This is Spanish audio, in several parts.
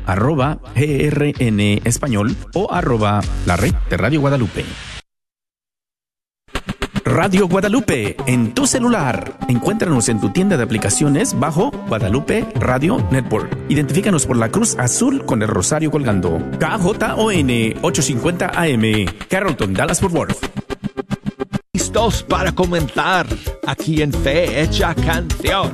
@GRN Español o @la red de Radio Guadalupe. Radio Guadalupe en tu celular. Encuéntranos en tu tienda de aplicaciones bajo Guadalupe Radio Network. Identifícanos por la cruz azul con el rosario colgando. KJON 850 AM, Carrollton, Dallas-Fort Worth. Listos para comenzar aquí en Fe Hecha Canción.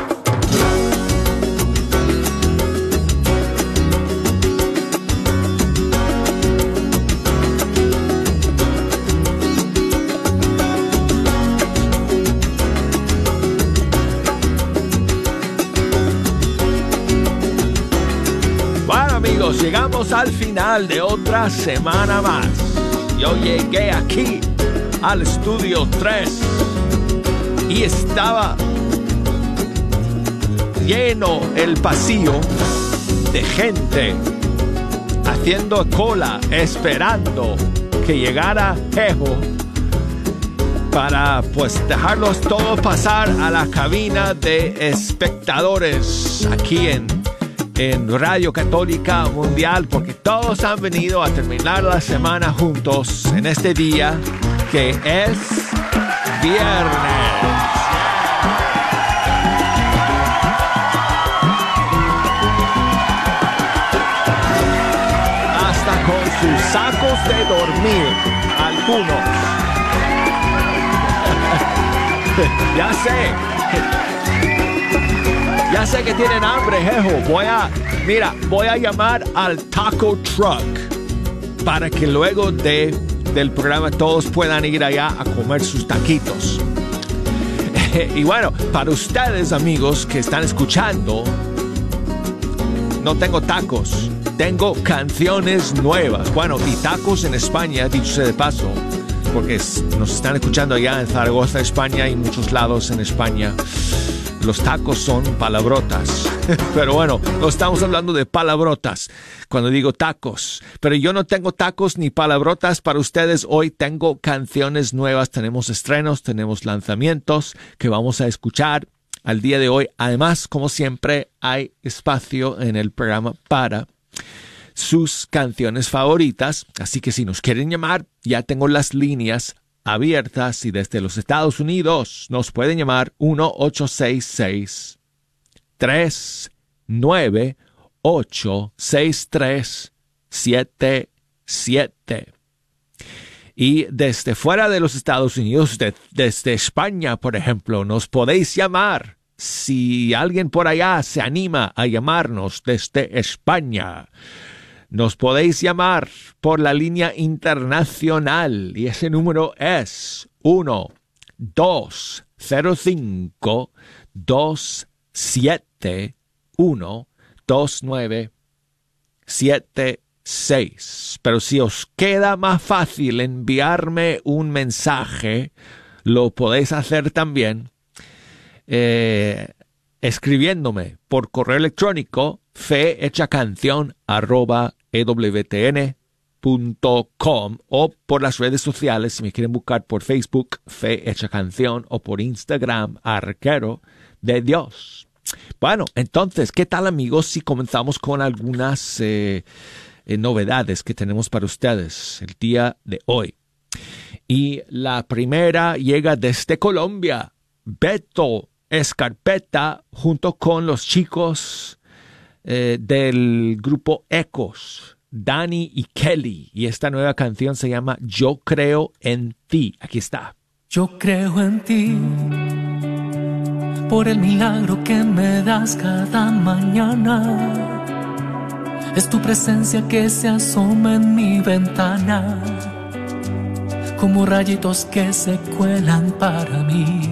Amigos, llegamos al final de otra semana más. Yo llegué aquí al estudio 3 y estaba lleno el pasillo de gente haciendo cola, esperando que llegara Jejo para pues dejarlos todos pasar a la cabina de espectadores aquí en Radio Católica Mundial, porque todos han venido a terminar la semana juntos en este día que es viernes. Hasta con sus sacos de dormir, algunos. Ya sé que tienen hambre, Jejo. Voy a llamar al Taco Truck para que luego del programa todos puedan ir allá a comer sus taquitos. Y bueno, para ustedes, amigos, que están escuchando, no tengo tacos, tengo canciones nuevas. Bueno, y tacos en España, dicho sea de paso, porque nos están escuchando allá en Zaragoza, España, y muchos lados en España. Los tacos son palabrotas. Pero bueno, no estamos hablando de palabrotas cuando digo tacos. Pero yo no tengo tacos ni palabrotas para ustedes. Hoy tengo canciones nuevas, tenemos estrenos, tenemos lanzamientos que vamos a escuchar al día de hoy. Además, como siempre, hay espacio en el programa para sus canciones favoritas. Así que si nos quieren llamar, ya tengo las líneas abiertas, y desde los Estados Unidos nos pueden llamar 1-866-398-6377. Y desde fuera de los Estados Unidos, desde España, por ejemplo, nos podéis llamar. Si alguien por allá se anima a llamarnos desde España, nos podéis llamar por la línea internacional, y ese número es 1-205-271-2976. Pero si os queda más fácil enviarme un mensaje, lo podéis hacer también escribiéndome por correo electrónico fehechacancion@ewtn.com, o por las redes sociales, si me quieren buscar por Facebook, Fe Hecha Canción, o por Instagram, Arquero de Dios. Bueno, entonces, ¿qué tal, amigos, si comenzamos con algunas novedades que tenemos para ustedes el día de hoy? Y la primera llega desde Colombia. Beto Escarpeta, junto con los chicos del grupo Ecos, Dani y Kelly, y esta nueva canción se llama Yo Creo en Ti. Aquí está. Yo creo en ti, por el milagro que me das cada mañana. Es tu presencia que se asoma en mi ventana, como rayitos que se cuelan para mí.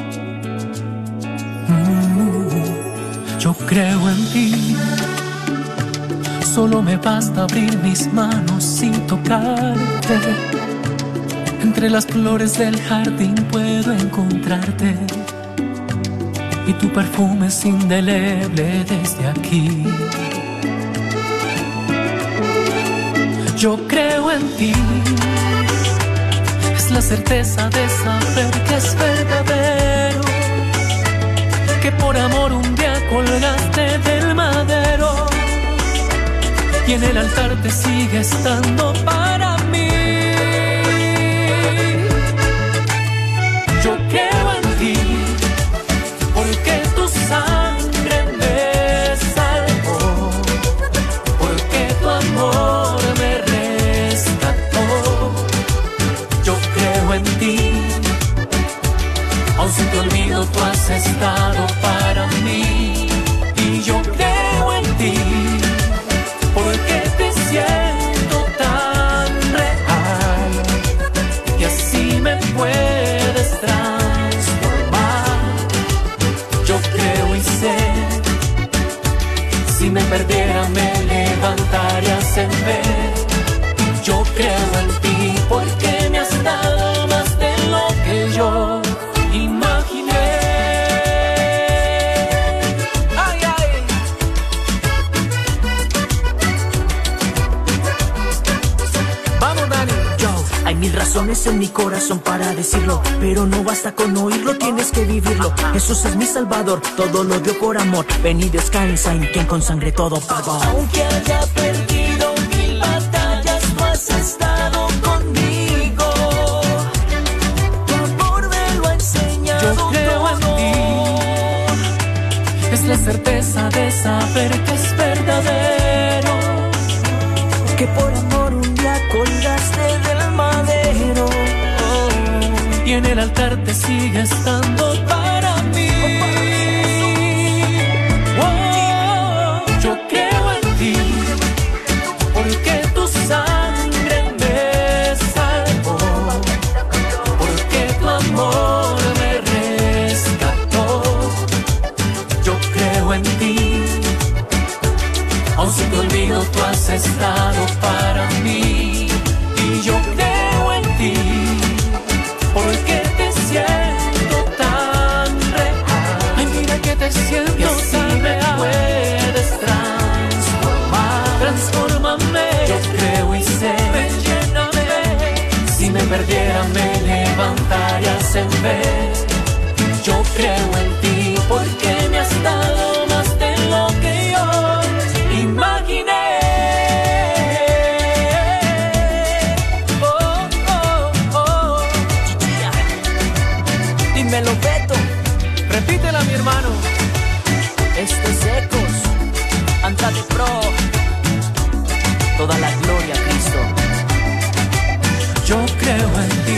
Yo creo en ti, solo me basta abrir mis manos y tocarte. Entre las flores del jardín puedo encontrarte, y tu perfume es indeleble desde aquí. Yo creo en ti, es la certeza de saber que es verdadero, que por amor un día colgaste del madero, y en el altar te sigue estando para mí. Yo creo en ti, porque tu sangre me salvó, porque tu amor me rescató. Yo creo en ti, aun si te olvido tú has estado para mí. Y yo creo en ti, porque te siento tan real, y así me puedes transformar. Yo creo y sé, si me perdiera me levantarías en vez. Yo creo en ti, porque me has dado más de lo que yo imaginé. Ay, ay. Vamos, Dani. Yo, hay mil razones en mi corazón para decirlo, pero no basta con oírlo, tienes que vivirlo. Jesús es mi salvador, todo lo dio por amor. Ven y descansa en quien con sangre todo pagó. Aunque haya perdido mil batallas, tú has estado conmigo. Tu amor me lo ha enseñado. Yo creo en ti, es la certeza de saber que es verdadero, Que por amor un día colgaste del madero. y en el altar te sigue estando para mí. Oh, yo creo en ti, porque tu sangre me salvó, porque tu amor me rescató. Yo creo en ti, aun si te olvido tú has estado para mí. Y yo creo en ti, porque te siento tan real. Ay, mira que te siento tan real. Puedes transformar, transfórmame. Yo creo y sé, lléname. Si me perdiera me levantarías en vez. Yo creo en ti, porque me has dado más de lo que yo imaginé. Dímelo, Beto. Repítela, mi hermano. Esto es Ecos, Andrade Pro. Toda la gloria a Cristo. Yo creo en ti.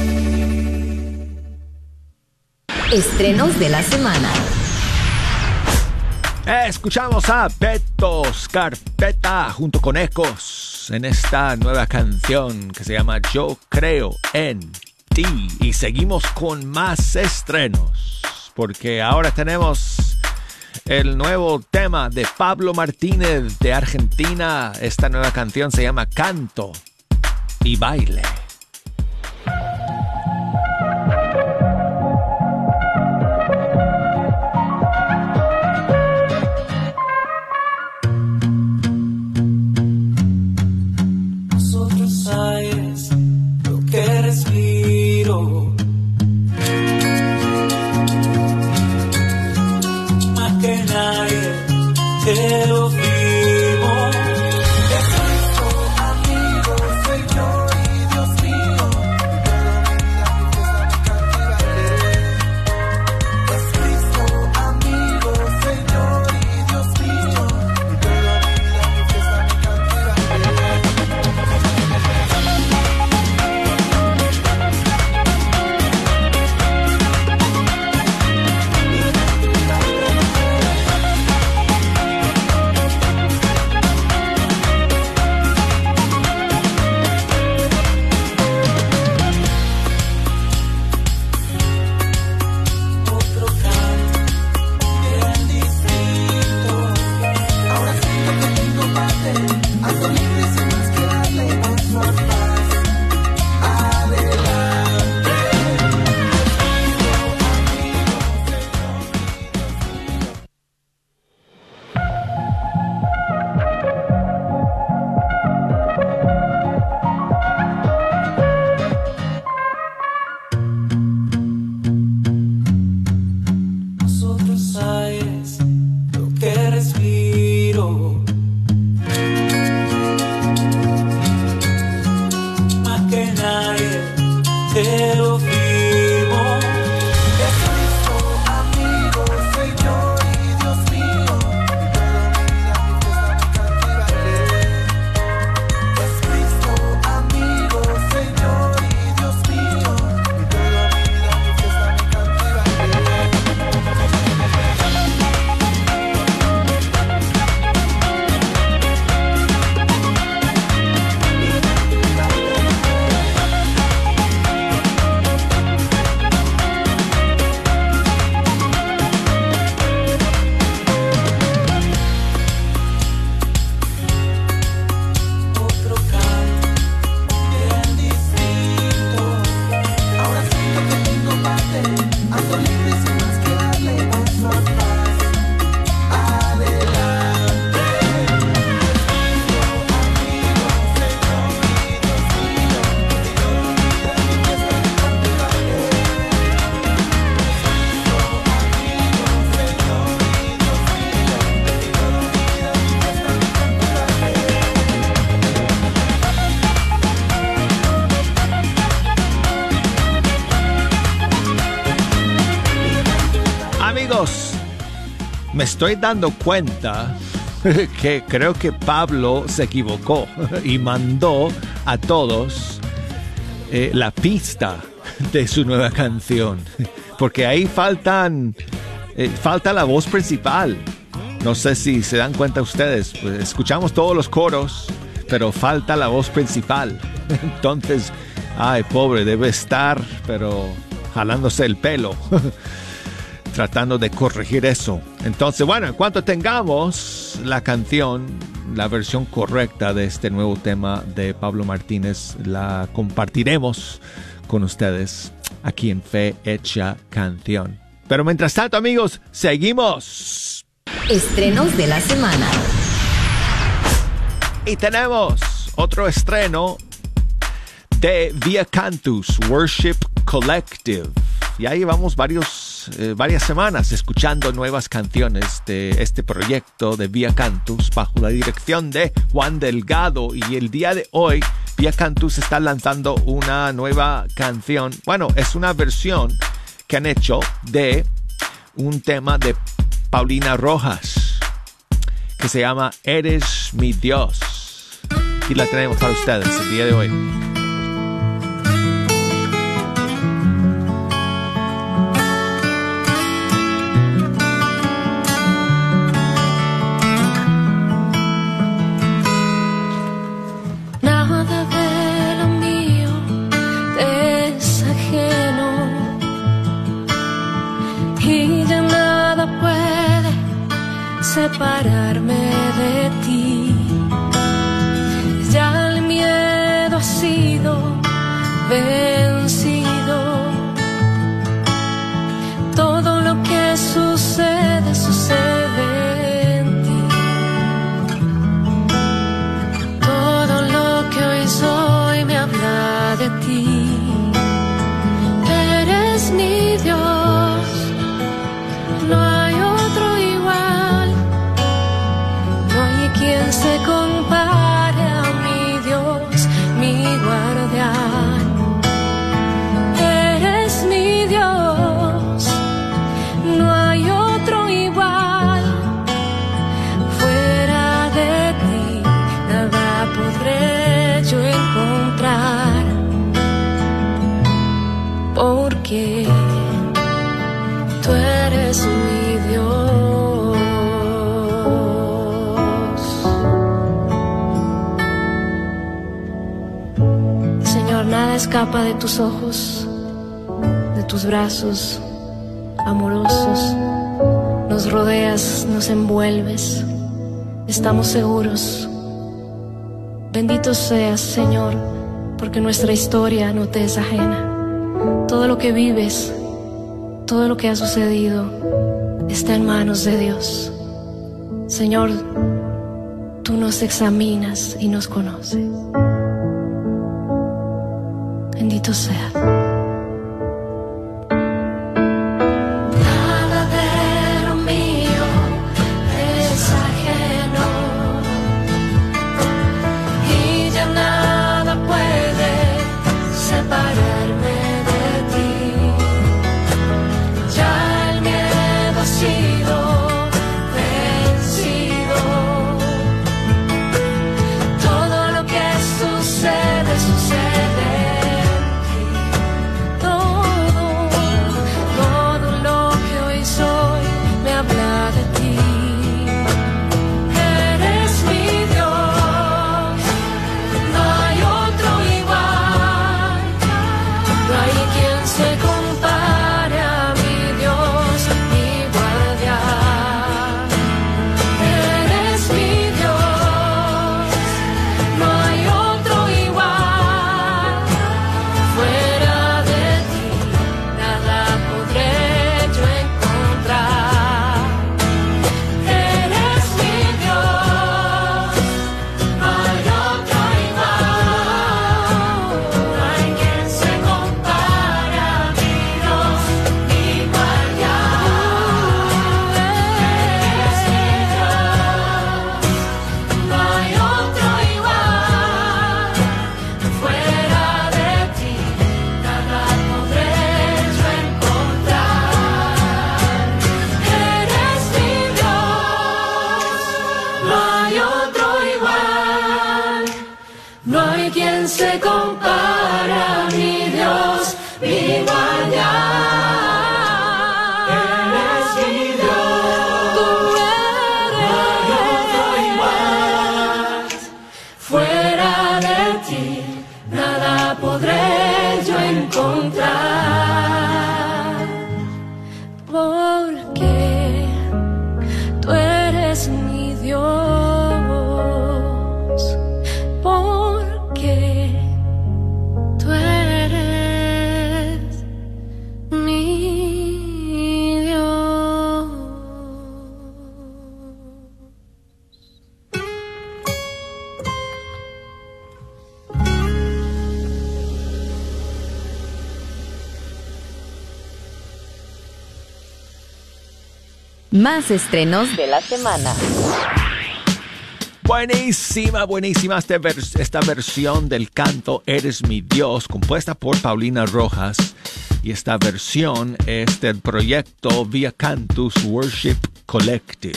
Estrenos de la semana. Escuchamos a Beto Scarpetta junto con Ecos en esta nueva canción que se llama Yo Creo en Ti. Y seguimos con más estrenos, porque ahora tenemos el nuevo tema de Pablo Martínez de Argentina. Esta nueva canción se llama Canto y Baile. Otros aires, lo que respiro, más que nadie te lo vivo. Amigo soy yo y Dios me estoy dando cuenta que creo que Pablo se equivocó y mandó a todos la pista de su nueva canción, porque ahí falta la voz principal. No sé si se dan cuenta ustedes, pues escuchamos todos los coros, pero falta la voz principal. Entonces, ay, pobre, debe estar, pero jalándose el pelo, tratando de corregir eso. Entonces, bueno, en cuanto tengamos la canción, la versión correcta de este nuevo tema de Pablo Martínez, la compartiremos con ustedes aquí en Fe Hecha Canción. Pero mientras tanto, amigos, seguimos. Estrenos de la semana. Y tenemos otro estreno de Via Cantus Worship Collective. Ya llevamos varias semanas escuchando nuevas canciones de este proyecto de Via Cantus bajo la dirección de Juan Delgado. Y el día de hoy, Via Cantus está lanzando una nueva canción. Bueno, es una versión que han hecho de un tema de Paulina Rojas que se llama Eres mi Dios. Y la tenemos para ustedes el día de hoy. Nada de lo mío te es ajeno y ya nada puede separarme de ti. Ya el miedo ha sido vencido. Todo lo que sucede, sucede en ti. Todo lo que hoy soy me habla de ti. Eres mi Dios, no hay otro igual. No hay quien se compare a mi Dios, mi guardián. Eres mi Dios, no hay otro igual. Fuera de ti nada podré yo encontrar, porque tú eres mi Dios. Señor, nada escapa de tus ojos, de tus brazos amorosos. Nos rodeas, nos envuelves, estamos seguros. Bendito seas, Señor, porque nuestra historia no te es ajena. Todo lo que vives, todo lo que ha sucedido, está en manos de Dios. Señor, tú nos examinas y nos conoces. Bendito sea. Nada de lo mío es ajeno y ya nada puede separarme de ti. Ya el miedo ha sido vencido. Todo lo que sucede, sucede en ti. quién se compara, mi Dios, mi guardián. Eres mi Dios, tú eres, no hay más. Fuera de ti nada podré yo encontrar, porque tú eres mi Dios, porque tú eres mi Dios. Más estrenos de la semana. Buenísima esta versión del canto Eres mi Dios, compuesta por Paulina Rojas. Y esta versión es del proyecto Via Cantus Worship Collective.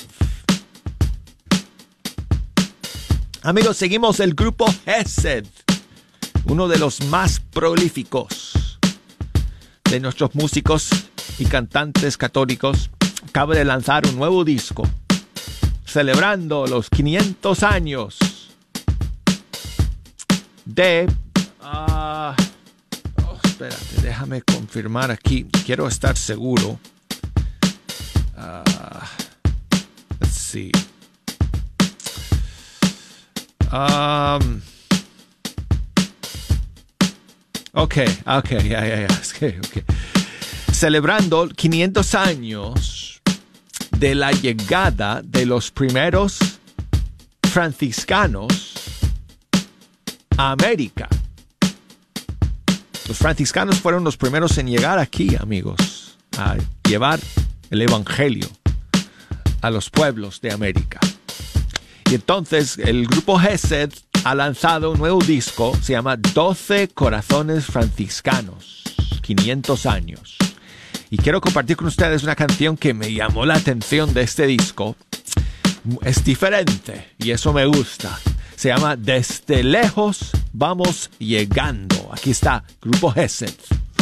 Amigos, seguimos el grupo Hesed, uno de los más prolíficos de nuestros músicos y cantantes católicos. Acaba de lanzar un nuevo disco celebrando los 500 años de... espérate, déjame confirmar aquí. Quiero estar seguro. Let's see. Okay. Celebrando 500 años de la llegada de los primeros franciscanos a América. Los franciscanos fueron los primeros en llegar aquí, amigos, a llevar el evangelio a los pueblos de América. Y entonces el grupo Hesed ha lanzado un nuevo disco, se llama 12 Corazones Franciscanos, 500 años. Y quiero compartir con ustedes una canción que me llamó la atención de este disco. Es diferente y eso me gusta. Se llama Desde lejos vamos llegando. Aquí está, Grupo Hesed.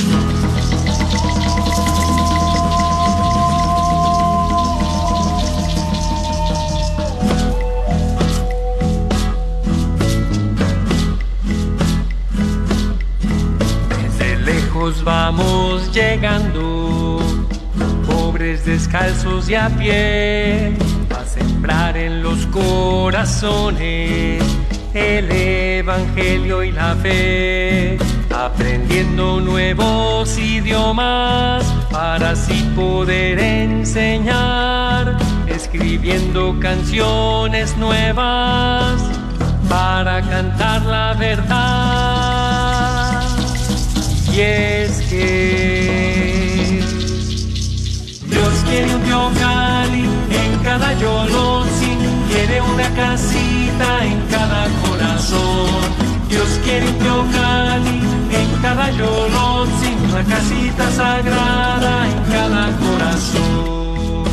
Desde lejos vamos llegando, pobres descalzos y a pie, a sembrar en los corazones el evangelio y la fe, aprendiendo nuevos idiomas para así poder enseñar, escribiendo canciones nuevas para cantar la verdad. Y es que Dios quiere un Teocalli en cada Yolotzin, quiere una casita en cada corazón. Dios quiere un Teocalli en cada Yolotzin, una casita sagrada en cada corazón.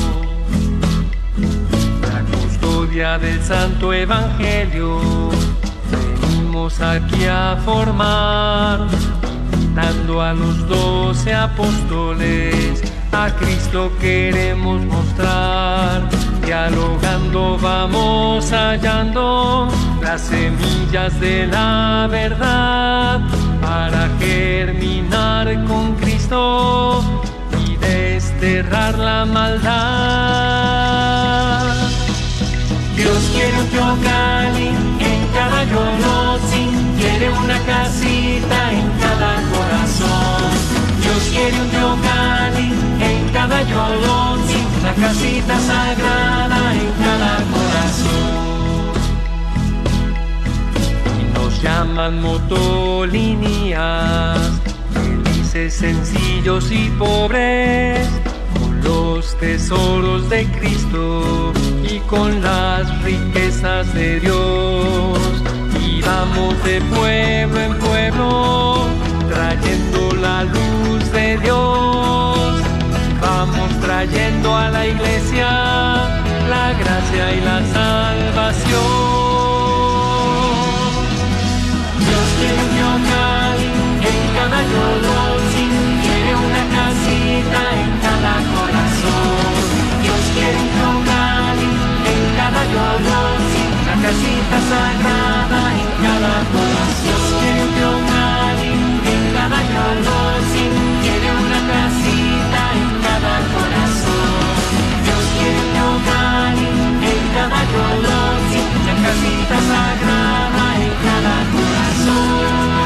La custodia del Santo Evangelio venimos aquí a formar, dando a los 12 apóstoles, a Cristo queremos mostrar. Dialogando vamos hallando las semillas de la verdad para germinar con Cristo y desterrar la maldad. Dios quiere un Teocalli en cada Yolotzin, quiere una casita en cada corazón. Dios quiere un Teocalli en cada Yolotzin, una casita sagrada en cada corazón. Y nos llaman motolinías, felices, sencillos y pobres, con los tesoros de Cristo y con las riquezas de Dios. Y vamos de pueblo en pueblo, trayendo la luz de Dios. Vamos trayendo a la iglesia la gracia y la salvación. Dios quiere Yolotzi quiere una casita en cada corazón. Dios quiere un Teocalli en cada Yolotzi, una casita sagrada en cada corazón. Dios quiere un Teocalli en cada Yolotzi, quiere una casita en cada corazón. Dios quiere un Teocalli en cada Yolotzi, una casita sagrada en cada corazón.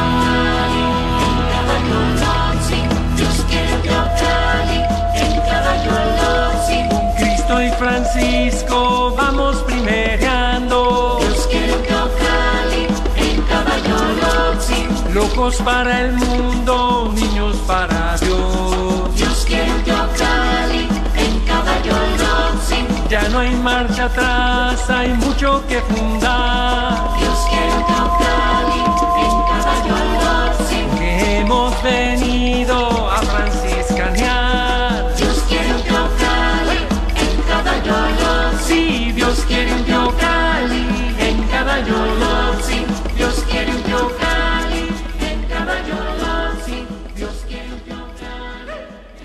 Dios quiere un Teocalli en cada Yolotzi. Cristo y Francisco vamos primereando. Dios quiere un Teocalli en cada Yolotzi. Locos para el mundo, niños para Dios. Dios quiere un Teocalli en cada Yolotzi. Ya no hay marcha atrás, hay mucho que fundar. Dios quiere un Teocalli en cada Yolotzi. Que hemos venido a franciscanear. Dios quiere un Teocalli en cada Yolotzi. Dios quiere un Teocalli en cada Yolotzi. Dios quiere un Teocalli en cada Yolotzi. Dios quiere un Teocalli.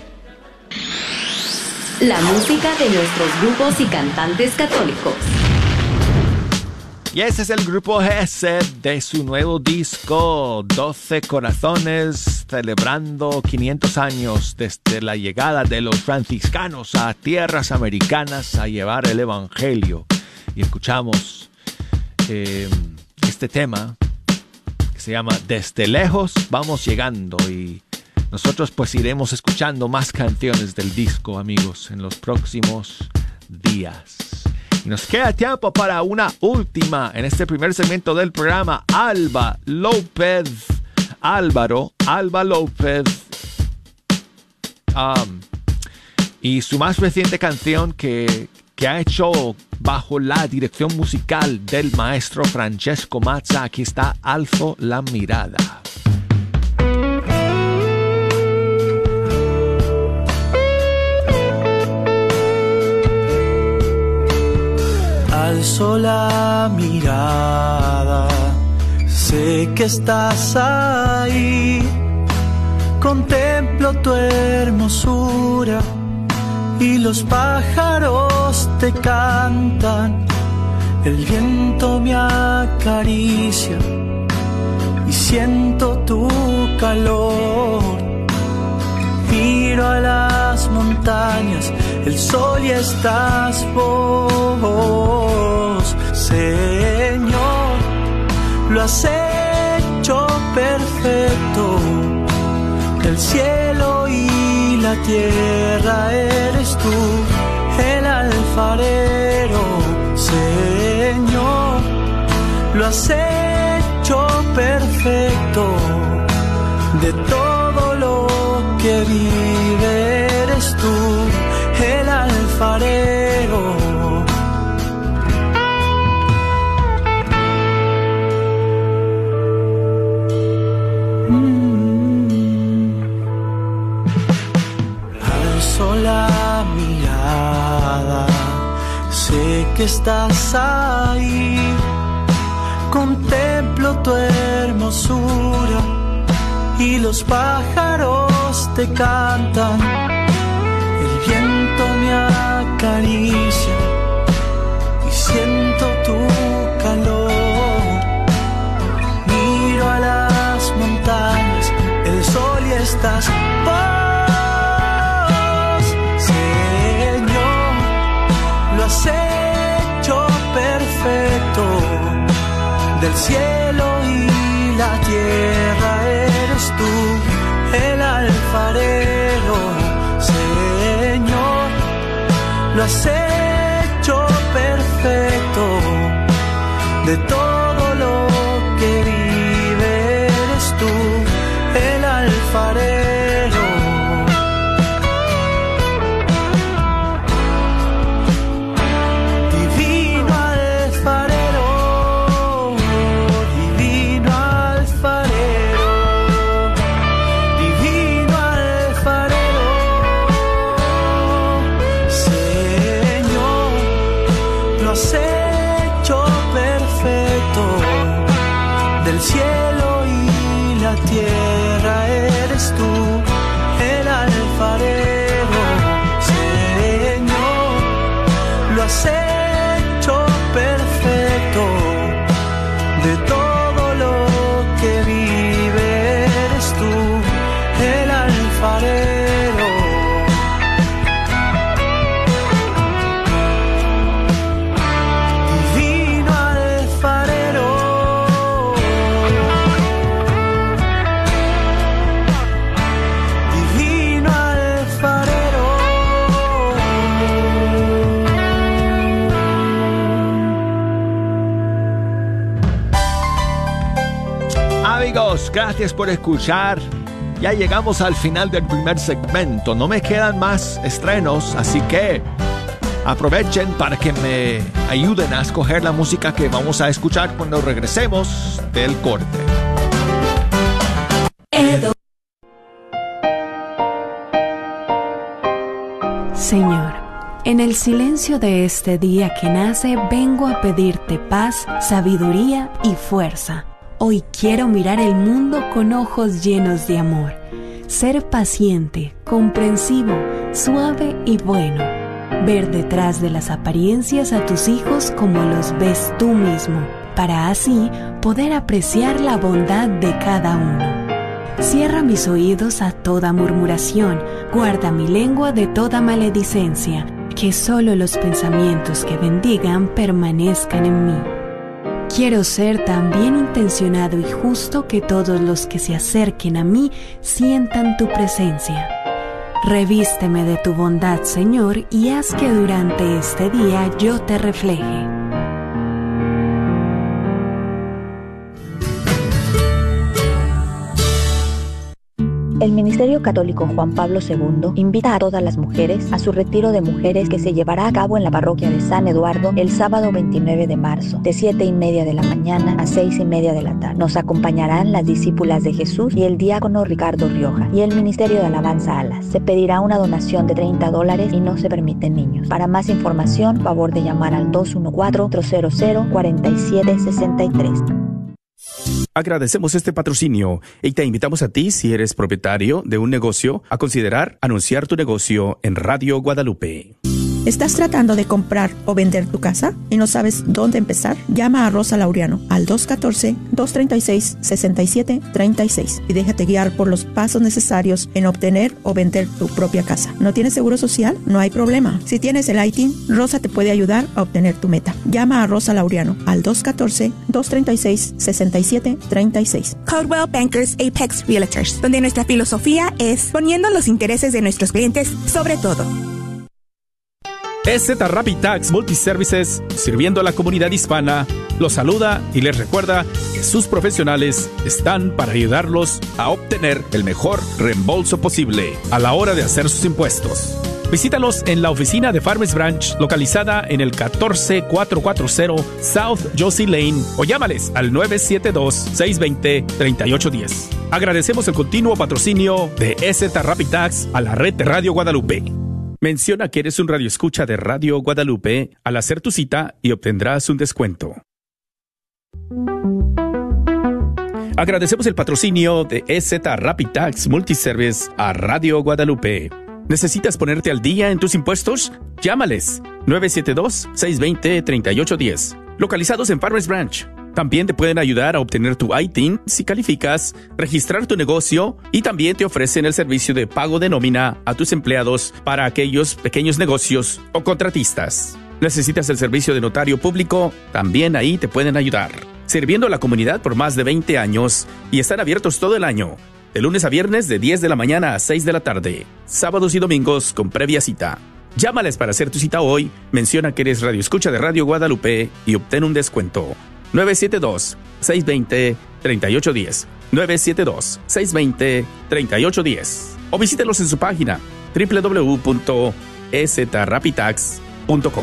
La música de nuestros grupos y cantantes católicos. Y ese es el grupo Gesed de su nuevo disco 12 Corazones, celebrando 500 años desde la llegada de los franciscanos a tierras americanas a llevar el evangelio. Y escuchamos este tema que se llama Desde lejos vamos llegando, y nosotros pues iremos escuchando más canciones del disco, amigos, en los próximos días. Y nos queda tiempo para una última en este primer segmento del programa. Alba López y su más reciente canción que ha hecho bajo la dirección musical del maestro Francesco Mazza. Aquí está Alzo la mirada. Alzo la mirada, sé que estás ahí, contemplo tu hermosura y los pájaros te cantan, el viento me acaricia y siento tu calor. Miro a las montañas, el sol y estás vos, Señor, lo has hecho perfecto. El cielo y la tierra eres tú, el alfarero, Señor, lo has hecho perfecto. De todo lo que vive eres tú, el alfarero. Alzo la mirada, sé que estás ahí, contemplo tu hermosura y los pájaros te cantan, el viento me acaricia y siento tu calor. Miro a las montañas, el sol y estás vos, Señor, lo has hecho perfecto. Del cielo y la tierra eres tú, el alfarero, Señor, lo has hecho perfecto. De todo lo que vive eres tú, el alfarero. Divino alfarero, divino alfarero, divino alfarero, Señor, lo has hecho perfecto. Del cielo y la tierra eres de todo lo que vive. Eres tú, el alfarero. Divino alfarero. Divino alfarero. Amigos, gracias por escuchar. Ya llegamos al final del primer segmento. No me quedan más estrenos, así que aprovechen para que me ayuden a escoger la música que vamos a escuchar cuando regresemos del corte. Señor, en el silencio de este día que nace, vengo a pedirte paz, sabiduría y fuerza. Hoy quiero mirar el mundo con ojos llenos de amor, ser paciente, comprensivo, suave y bueno, ver detrás de las apariencias a tus hijos como los ves tú mismo, para así poder apreciar la bondad de cada uno. Cierra mis oídos a toda murmuración, guarda mi lengua de toda maledicencia, que solo los pensamientos que bendigan permanezcan en mí. Quiero ser tan bien intencionado y justo que todos los que se acerquen a mí sientan tu presencia. Revísteme de tu bondad, Señor, y haz que durante este día yo te refleje. El Ministerio Católico Juan Pablo II invita a todas las mujeres a su retiro de mujeres que se llevará a cabo en la parroquia de San Eduardo el sábado 29 de marzo, de 7:30 de la mañana a 6:30 de la tarde. Nos acompañarán las discípulas de Jesús y el diácono Ricardo Rioja y el Ministerio de Alabanza Alas. Se pedirá una donación de $30 y no se permiten niños. Para más información, favor de llamar al 214-400-4763. Agradecemos este patrocinio y te invitamos a ti, si eres propietario de un negocio, a considerar anunciar tu negocio en Radio Guadalupe. ¿Estás tratando de comprar o vender tu casa y no sabes dónde empezar? Llama a Rosa Laureano al 214-236-6736 y déjate guiar por los pasos necesarios en obtener o vender tu propia casa. ¿No tienes seguro social? No hay problema. Si tienes el ITIN, Rosa te puede ayudar a obtener tu meta. Llama a Rosa Laureano al 214-236-6736. Coldwell Bankers Apex Realtors, donde nuestra filosofía es poniendo los intereses de nuestros clientes sobre todo. EZ Rapid Tax Multiservices, sirviendo a la comunidad hispana, los saluda y les recuerda que sus profesionales están para ayudarlos a obtener el mejor reembolso posible a la hora de hacer sus impuestos. Visítalos en la oficina de Farmers Branch, localizada en el 14440 South Josie Lane, o llámales al 972-620-3810. Agradecemos el continuo patrocinio de EZ Rapid Tax a la red de Radio Guadalupe. Menciona que eres un radioescucha de Radio Guadalupe al hacer tu cita y obtendrás un descuento. Agradecemos el patrocinio de EZ Rapid Tax Multiservice a Radio Guadalupe. ¿Necesitas ponerte al día en tus impuestos? Llámales 972-620-3810. Localizados en Farmers Branch. También te pueden ayudar a obtener tu ITIN si calificas, registrar tu negocio y también te ofrecen el servicio de pago de nómina a tus empleados para aquellos pequeños negocios o contratistas. ¿Necesitas el servicio de notario público? También ahí te pueden ayudar. Sirviendo a la comunidad por más de 20 años y están abiertos todo el año. De lunes a viernes de 10 de la mañana a 6 de la tarde. Sábados y domingos con previa cita. Llámales para hacer tu cita hoy, menciona que eres radioescucha de Radio Guadalupe y obtén un descuento. 972-620-3810. 972-620-3810. O visítelos en su página www.ezrapitax.com.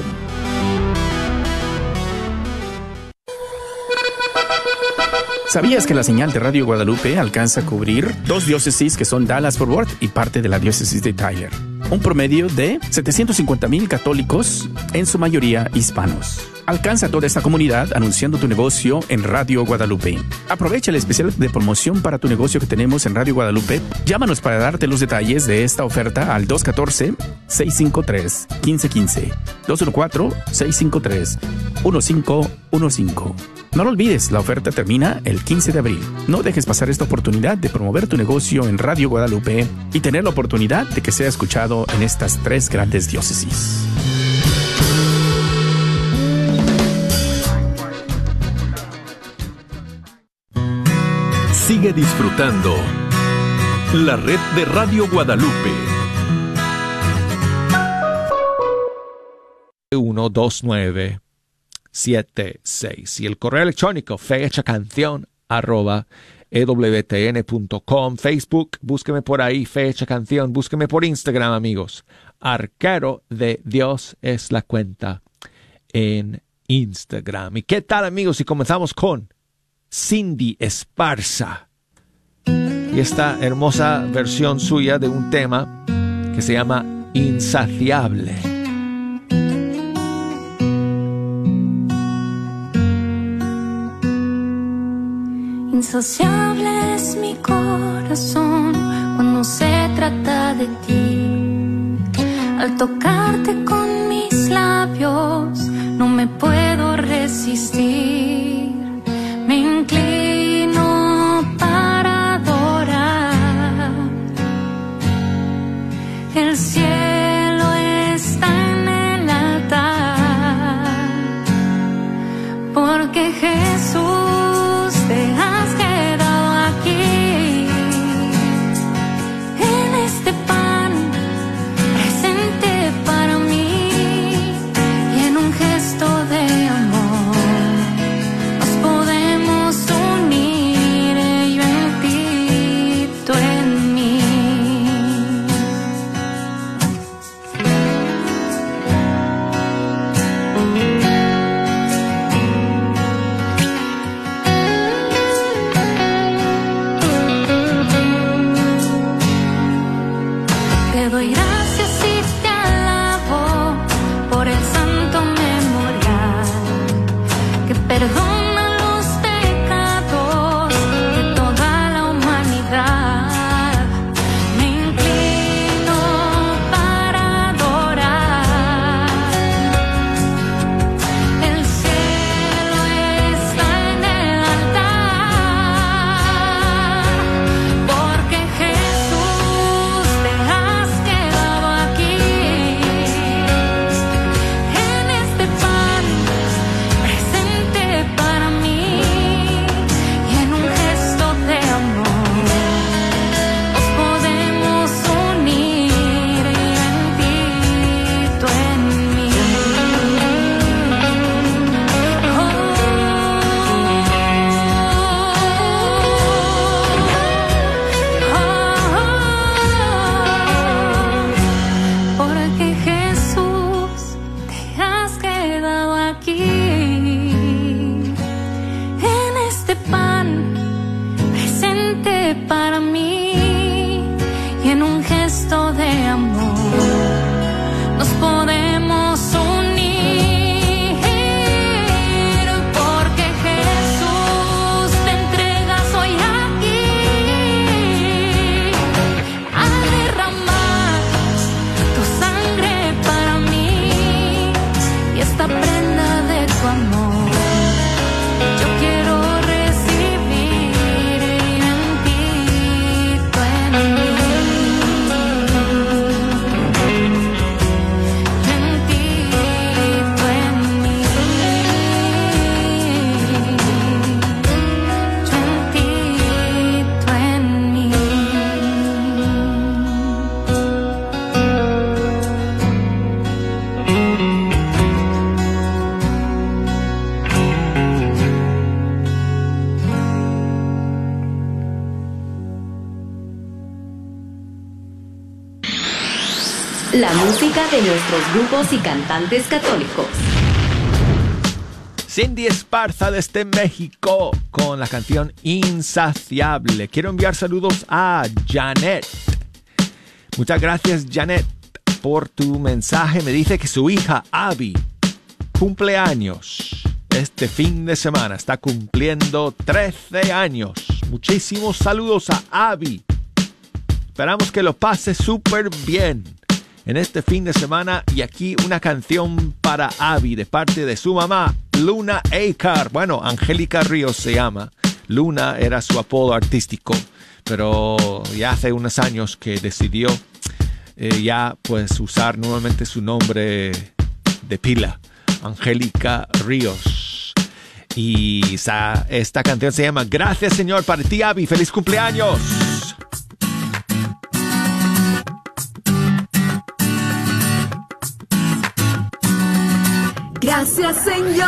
¿Sabías que la señal de Radio Guadalupe alcanza a cubrir 2 diócesis que son Dallas-Fort Worth y parte de la diócesis de Tyler? Un promedio de 750,000 católicos, en su mayoría hispanos. Alcanza toda esta comunidad anunciando tu negocio en Radio Guadalupe. Aprovecha el especial de promoción para tu negocio que tenemos en Radio Guadalupe. Llámanos para darte los detalles de esta oferta al 214-653-1515. 214-653-1515. No lo olvides, la oferta termina el 15 de abril. No dejes pasar esta oportunidad de promover tu negocio en Radio Guadalupe y tener la oportunidad de que sea escuchado en estas 3 grandes diócesis. Sigue disfrutando la red de Radio Guadalupe. 12976 y el correo electrónico fechacanción@ewtn.com. Facebook, búsqueme por ahí, Fecha Canción. Búsqueme por Instagram, amigos. Arquero de Dios es la cuenta en Instagram. ¿Y qué tal, amigos? Y comenzamos con Cindy Esparza y esta hermosa versión suya de un tema que se llama Insaciable. Insaciable es mi corazón cuando se trata de ti. Al tocarte con mis labios no me puedo resistir. Me inclino para adorar. El cielo está en el altar, porque Jesús te has quedado aquí, en este pan presente para mí, y en un gesto de amor nos podemos unir, yo en ti, tú en mí. Te doy gracias y te alabo por el santo memorial que perdona los pecados de toda la humanidad. Me inclino para adorar. El cielo está en el altar, porque Jesús te has quedado aquí, en este pan presente para mí, y en un gesto de amor nos podemos unir, yo en ti, tú en mí. Porque Jesús te has quedado aquí, en este pan presente para mí, y en un gesto de amor nos podemos unir, porque Jesús te entregas hoy aquí, a derramar tu sangre para mí, y esta prenda de tu amor yo quiero recibir, yo en ti, tú en mí. Yo en ti, tú en mí. Yo en ti, tú en mí. La música de nuestros grupos y cantantes católicos. Cindy Esparza desde México con la canción Insaciable. Quiero enviar saludos a Janet. Muchas gracias, Janet, por tu mensaje. Me dice que su hija Abby cumple años este fin de semana. Está cumpliendo 13 años. Muchísimos saludos a Abby. Esperamos que lo pase súper bien en este fin de semana. Y aquí una canción para Abby de parte de su mamá, Luna Acar. Bueno, Angélica Ríos se llama. Luna era su apodo artístico, pero ya hace unos años que decidió ya pues usar nuevamente su nombre de pila, Angélica Ríos. Y esta canción se llama Gracias Señor. Para ti, Abby, feliz cumpleaños. Gracias Señor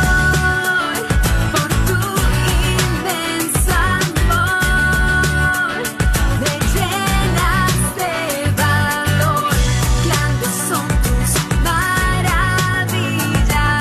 por tu inmensa amor, me llenas de valor, grandes son tus maravillas.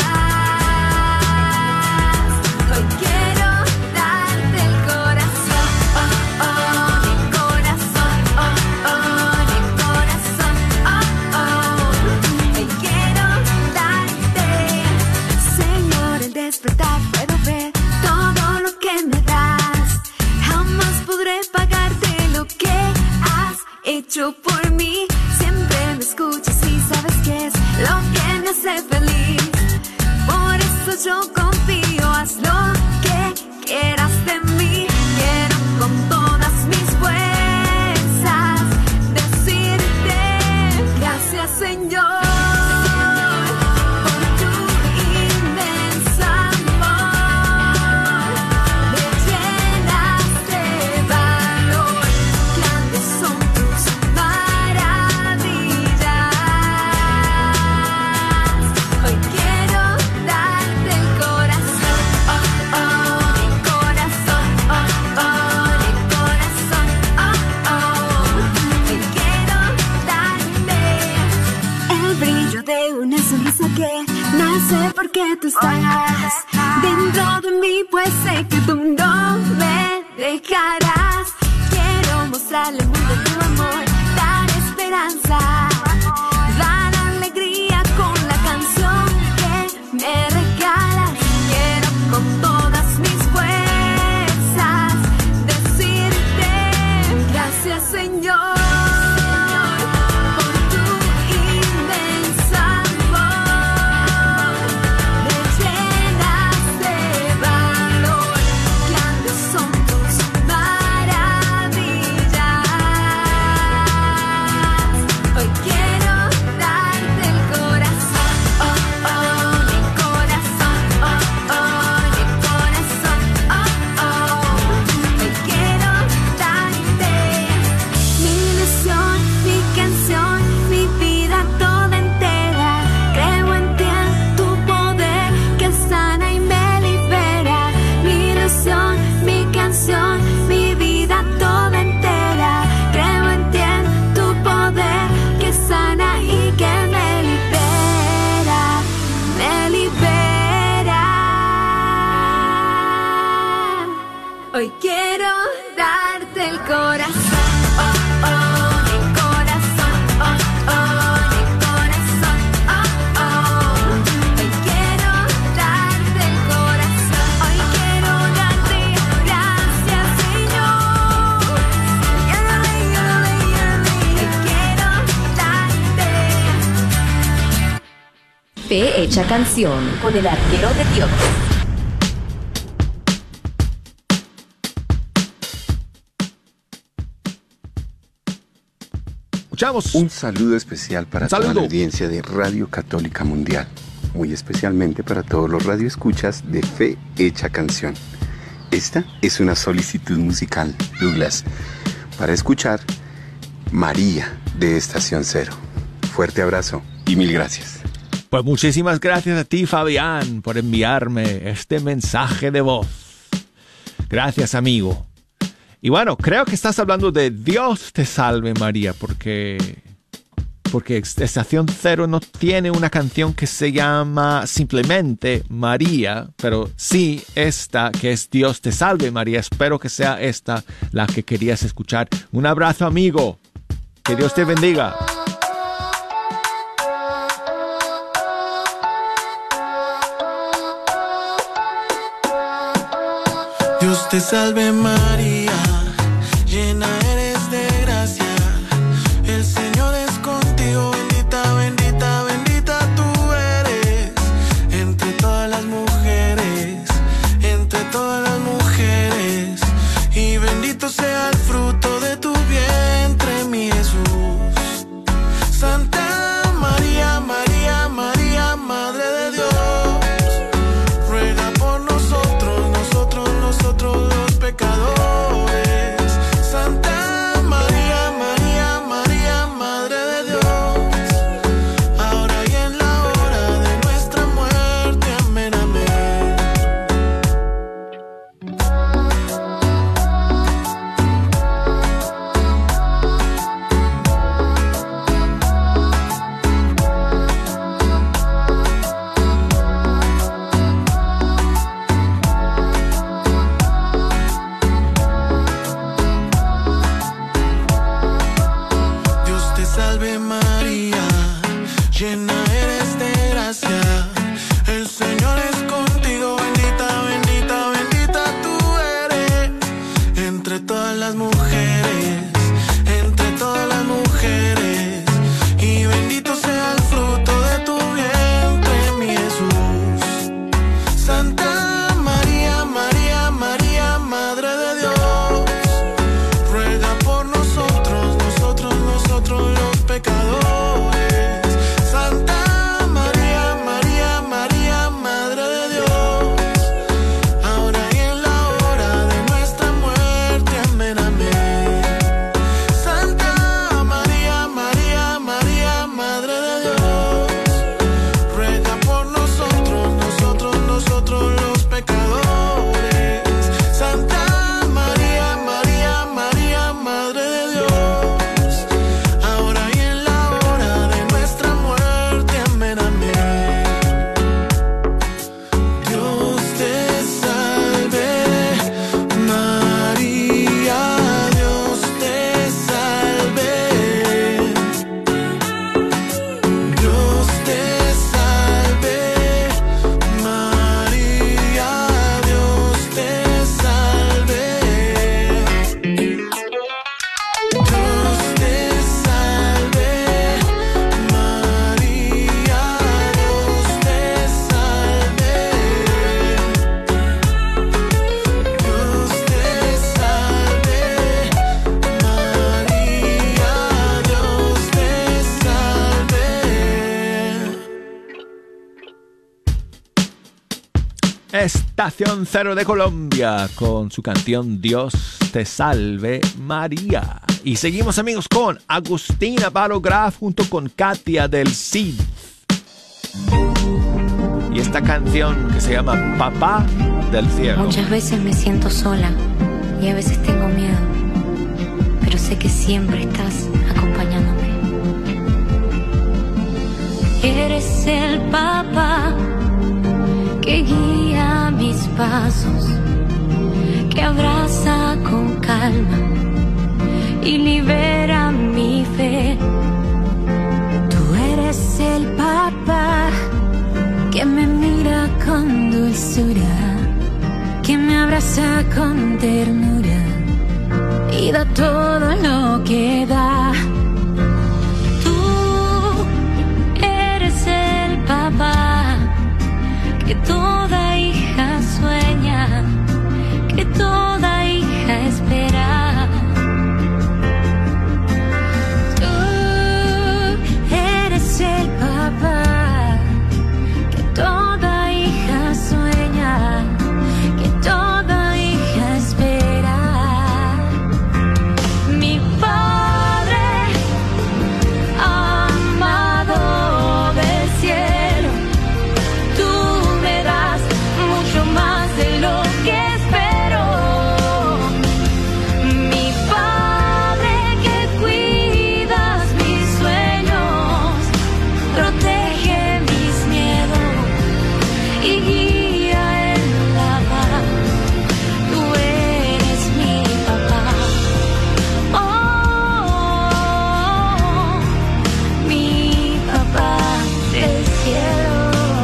Hoy quiero darte el corazón, oh, oh, mi corazón, oh, oh, mi corazón, oh, oh. Hoy quiero darte, Señor, el despertar, puedo ver todo lo que me das. Jamás podré pagarte lo que has hecho por mí. Siempre me escuchas y sabes que es lo que me hace feliz. Por eso yo confío, haz lo que quieras de mí. Quiero con todas mis fuerzas decirte gracias Señor. Que nace porque tú estás dentro de mí, pues sé que tú no me dejarás. Quiero mostrarle al mundo tu amor, dar esperanza, dar alegría con la canción que me regalas. Quiero con todas mis fuerzas decirte gracias Señor. Hoy quiero darte el corazón, oh, oh, mi corazón, oh, oh, mi corazón, oh, oh. Hoy quiero darte el corazón, hoy quiero darte gracias Señor. Hoy quiero darte. Fe hecha canción con el arquero de Dios. Un saludo especial para toda la audiencia de Radio Católica Mundial, muy especialmente para todos los radioescuchas de Fe Hecha Canción. Esta es una solicitud musical, Douglas, para escuchar María de Estación Cero. Fuerte abrazo y mil gracias. Pues muchísimas gracias a ti, Fabián, por enviarme este mensaje de voz. Gracias, amigo. Y bueno, creo que estás hablando de Dios te salve María, porque Estación Cero no tiene una canción que se llama simplemente María, pero sí esta que es Dios te salve María. Espero que sea esta la que querías escuchar. Un abrazo, amigo. Que Dios te bendiga. Dios te salve María, llena eres de gracia, el Señor es contigo, bendita, bendita, bendita tú eres, entre todas las mujeres bendito sea el fruto de tu vientre, mi Jesús. Santa María, María, María, Madre de Dios, ruega por nosotros, nosotros, nosotros los pecadores. Santa María, María, María, Madre de Dios, ahora y en la hora de nuestra muerte. Amén, amén. Dios te salve María, llena eres de gracia, el Señor es contigo, bendita, bendita, bendita tú eres entre todas las mujeres, entre todas las mujeres, y bendito sea el fruto de tu vientre, mi Jesús. Santa María, María, María, Madre de Dios, ruega por nosotros, nosotros, nosotros los pecadores. Santa María, María, María, Madre de Dios, ahora y en la hora de nuestra muerte. Amén, amén. Santa María, María, María, Madre de Dios, ruega por nosotros, nosotros, nosotros los pecadores. Santa María, María, María, Madre de Dios, ahora y en la hora de nuestra muerte. Amén, amén. Dios te salve, María, Dios te salve. Dios te salve, María, Dios te salve. Dios te salve, María, Dios te salve. Dios te salve, María, Dios te salve. Estación Cero de Colombia con su canción Dios te salve María. Y seguimos, amigos, con Agustina Barograf junto con Katia del Cid. Y esta canción que se llama Papá del Cielo. Muchas veces me siento sola y a veces tengo miedo, pero sé que siempre estás acompañándome. Eres el papá que guía mis pasos, que abraza con calma y libera mi fe. Tú eres el papá que me mira con dulzura, que me abraza con ternura y da todo lo que da. Tú eres el papá que toda hija sueña, que toda hija espera. Tú eres el papá que toda hija sueña, que toda hija espera. Mi Padre amado del cielo, tú me das mucho más de lo que espero. Mi Padre que cuidas mis sueños, protege mis miedos y guía en la paz. Tú eres mi papá. Oh, mi papá del cielo.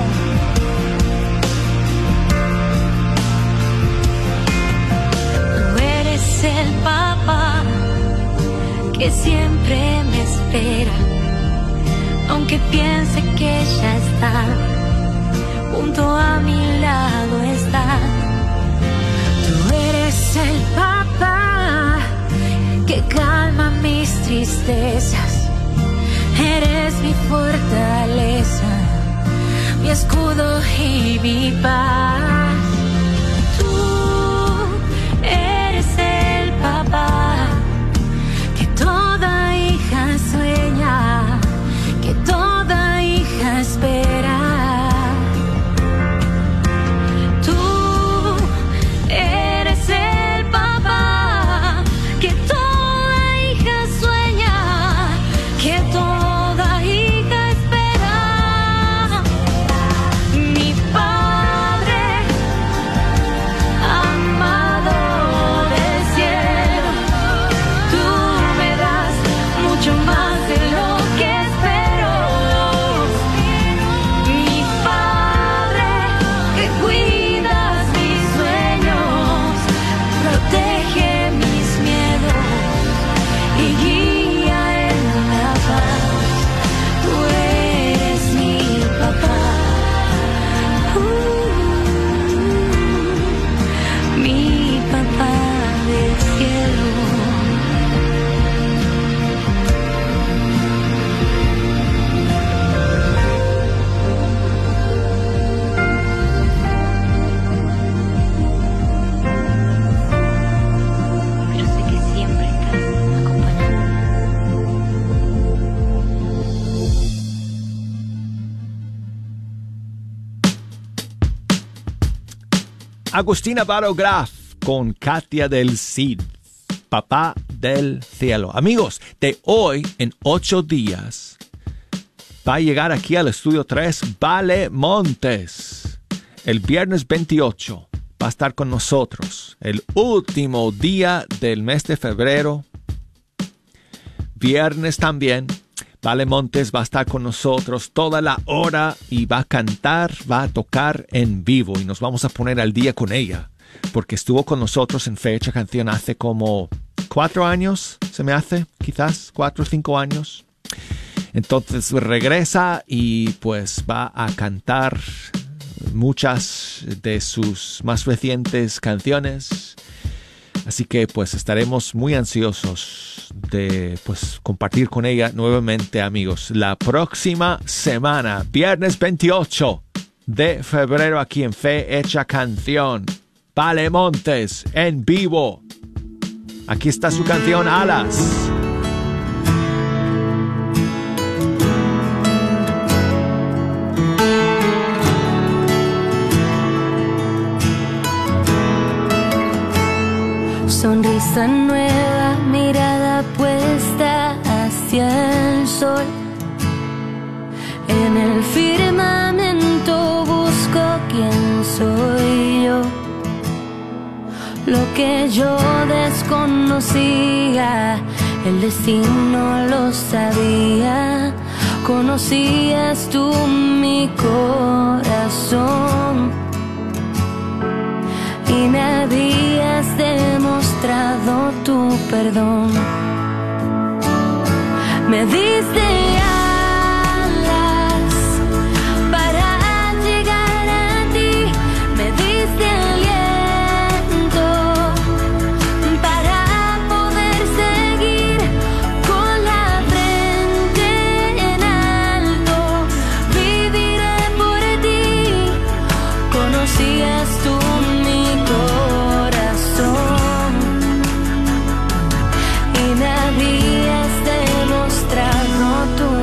Tú eres el papá que siempre me espera, aunque piense que ya está, junto a mi lado está. Tú eres el papá tristezas. Eres mi fortaleza, mi escudo y mi paz. Tú eres el papá que toda hija sueña, que toda hija espera. Tú eres el papá que toda hija sueña, que toda hija espera. Mi Padre amado del cielo, tú me das mucho más de lo que espero. Mi Padre que cuidas mis sueños, protege mis miedos y guía en la paz. Tú eres mi papá, mi papá del cielo. Pero sé que siempre estás acompañando. Agustina Barograf con Katia del Cid, Papá del Cielo. Amigos, de hoy en 8 días va a llegar aquí al Estudio 3 Vale Montes. El viernes 28 va a estar con nosotros. El último día del mes de febrero. Viernes también. Vale Montes va a estar con nosotros toda la hora y va a cantar, va a tocar en vivo y nos vamos a poner al día con ella porque estuvo con nosotros en Fecha Canción hace como 4 años, se me hace, quizás 4 o 5 años. Entonces regresa y pues va a cantar muchas de sus más recientes canciones. Así que pues estaremos muy ansiosos de pues compartir con ella nuevamente, amigos. La próxima semana, viernes 28 de febrero, aquí en Fe Hecha Canción. Vale Montes en vivo. Aquí está su canción Alas. Sonrisa nueva, mirada puesta hacia el sol. En el firmamento busco quién soy yo. Lo que yo desconocía, el destino lo sabía. Conocías tú mi corazón y me habías demostrado tu perdón. Me diste alas para llegar a ti, me diste aliento para poder seguir con la frente en alto. Viviré por ti, conocías tú mi corazón y me habías demostrado tu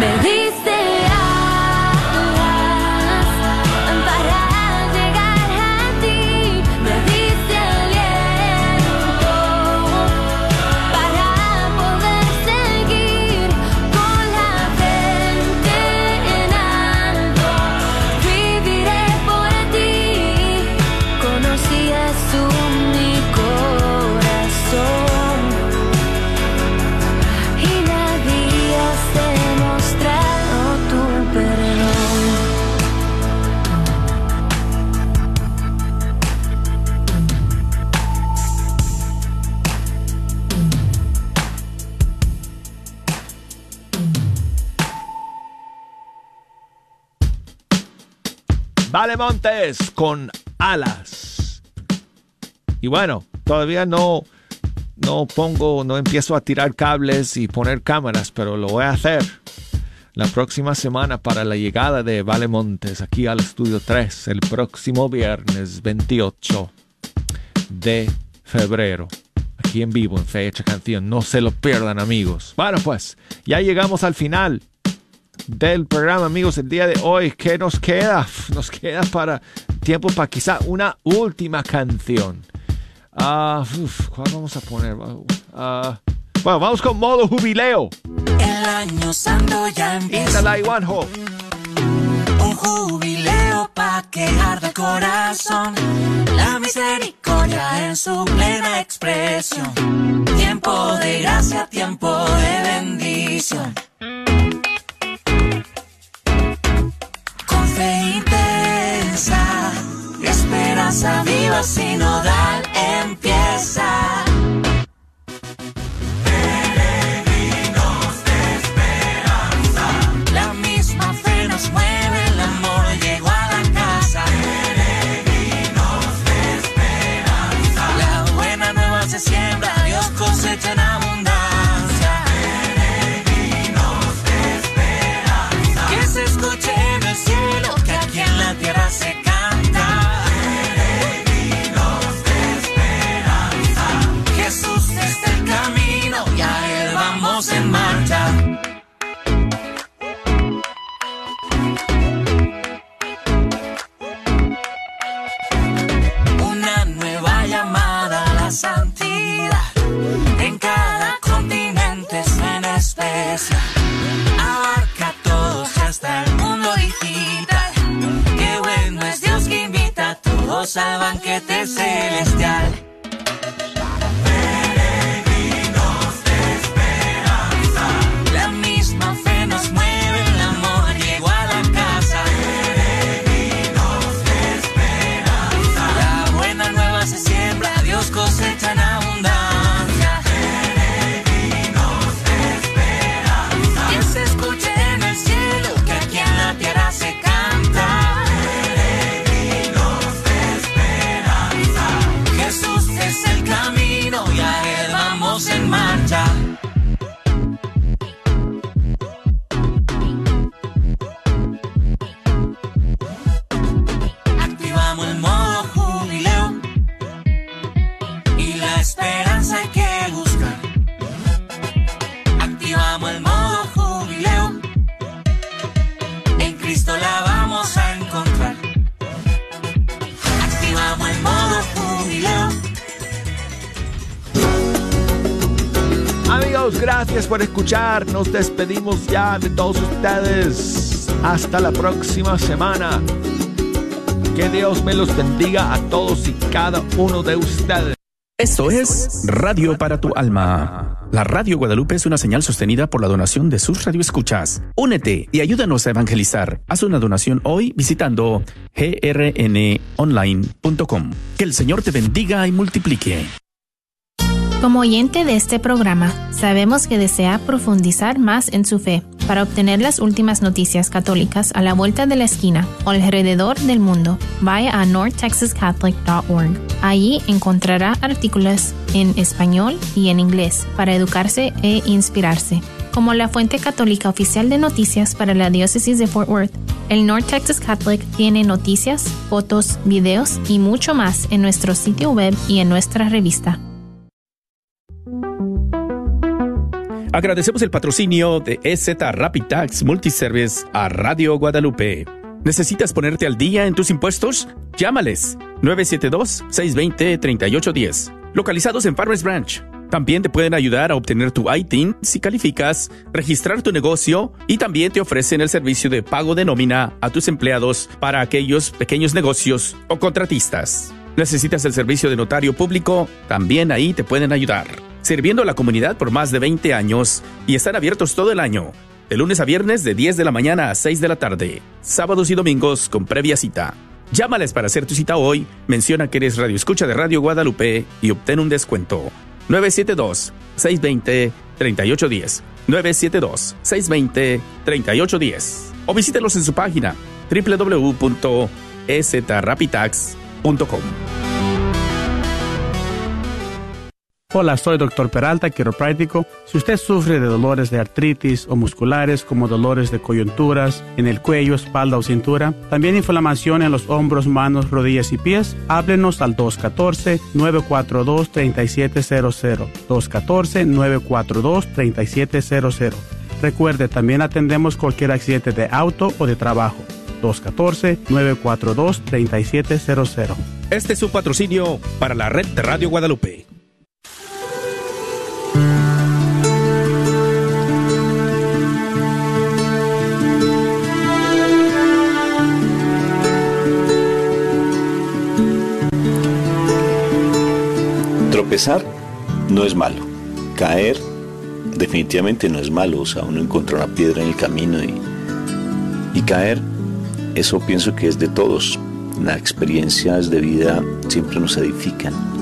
Me diste alas para llegar a ti. Me diste aliento para poder seguir con la frente en alto. Viviré por ti. Conocías tú mi corazón y me habías demostrado tu perdón. Vale Montes con Alas. Y bueno, todavía no empiezo a tirar cables y poner cámaras, pero lo voy a hacer la próxima semana para la llegada de Vale Montes aquí al Estudio 3 el próximo viernes 28 de febrero. Aquí en vivo en Fecha Canción. No se lo pierdan, amigos. Bueno, pues ya llegamos al final del programa, amigos, el día de hoy. ¿Qué nos queda? Nos queda tiempo para quizá una última canción. ¿Cuál vamos a poner? Bueno, vamos con Modo Jubileo. El año santo ya empieza. Ítala y Juanjo. Un jubileo pa' quejar del corazón. La misericordia en su plena expresión. Tiempo de gracia, tiempo de bendición. Con fe intensa, esperanza viva sinodal empieza. Peregrinos de esperanza. La misma fe nos mueve, el amor llegó a la casa. Peregrinos de esperanza. La buena nueva se siembra, Dios cosecha en abundancia. Peregrinos de esperanza. Que se escuche en el cielo, que aquí en la tierra se canta. Peregrinos de esperanza. Jesús es el camino y a él vamos en marcha. Una nueva llamada a la santidad. En cada continente suena especial. Abarca a todos y hasta el mundo digital. Qué bueno es Dios que invita a todos al banquete celestial. Peregrinos de esperanza. La misma fe nos mueve, el amor llegó a la casa. Peregrinos de esperanza. La buena nueva se siembra, Dios cosecha en abundancia. Peregrinos de esperanza. Que se escuche en el cielo, que aquí en la tierra se canta. Peregrinos de esperanza. Jesús es el camino y a él vamos en marcha. Activamos el modo jubileo y la esperanza hay que buscar. Activamos el modo jubileo, en Cristo la vamos a encontrar. Activamos el modo jubileo. Amigos, gracias por escuchar. Nos despedimos ya de todos ustedes. Hasta la próxima semana. Que Dios me los bendiga a todos y cada uno de ustedes. Esto es Radio para tu Alma. La Radio Guadalupe es una señal sostenida por la donación de sus radioescuchas. Únete y ayúdanos a evangelizar. Haz una donación hoy visitando grnonline.com. Que el Señor te bendiga y multiplique. Como oyente de este programa, sabemos que desea profundizar más en su fe. Para obtener las últimas noticias católicas a la vuelta de la esquina o alrededor del mundo, vaya a northtexascatholic.org. Allí encontrará artículos en español y en inglés para educarse e inspirarse. Como la fuente católica oficial de noticias para la diócesis de Fort Worth, el North Texas Catholic tiene noticias, fotos, videos y mucho más en nuestro sitio web y en nuestra revista. Agradecemos el patrocinio de EZ Rapid Tax Multiservice a Radio Guadalupe. ¿Necesitas ponerte al día en tus impuestos? Llámales 972-620-3810. Localizados en Farmers Branch. También te pueden ayudar a obtener tu ITIN si calificas, registrar tu negocio y también te ofrecen el servicio de pago de nómina a tus empleados para aquellos pequeños negocios o contratistas. ¿Necesitas el servicio de notario público? También ahí te pueden ayudar. Sirviendo a la comunidad por más de 20 años y están abiertos todo el año. De lunes a viernes de 10 de la mañana a 6 de la tarde. Sábados y domingos con previa cita. Llámales para hacer tu cita hoy, menciona que eres radioescucha de Radio Guadalupe y obtén un descuento. 972-620-3810. 972-620-3810. O visítelos en su página www.ezrapitax.com. Hola, soy Dr. Peralta, quiropráctico. Si usted sufre de dolores de artritis o musculares como dolores de coyunturas en el cuello, espalda o cintura, también inflamación en los hombros, manos, rodillas y pies, háblenos al 214-942-3700. 214-942-3700. Recuerde, también atendemos cualquier accidente de auto o de trabajo. 214-942-3700. Este es su patrocinio para la red de Radio Guadalupe. Tropezar no es malo, caer definitivamente no es malo, o sea, uno encuentra una piedra en el camino y caer, eso pienso que es de todos. Las experiencias de vida siempre nos edifican.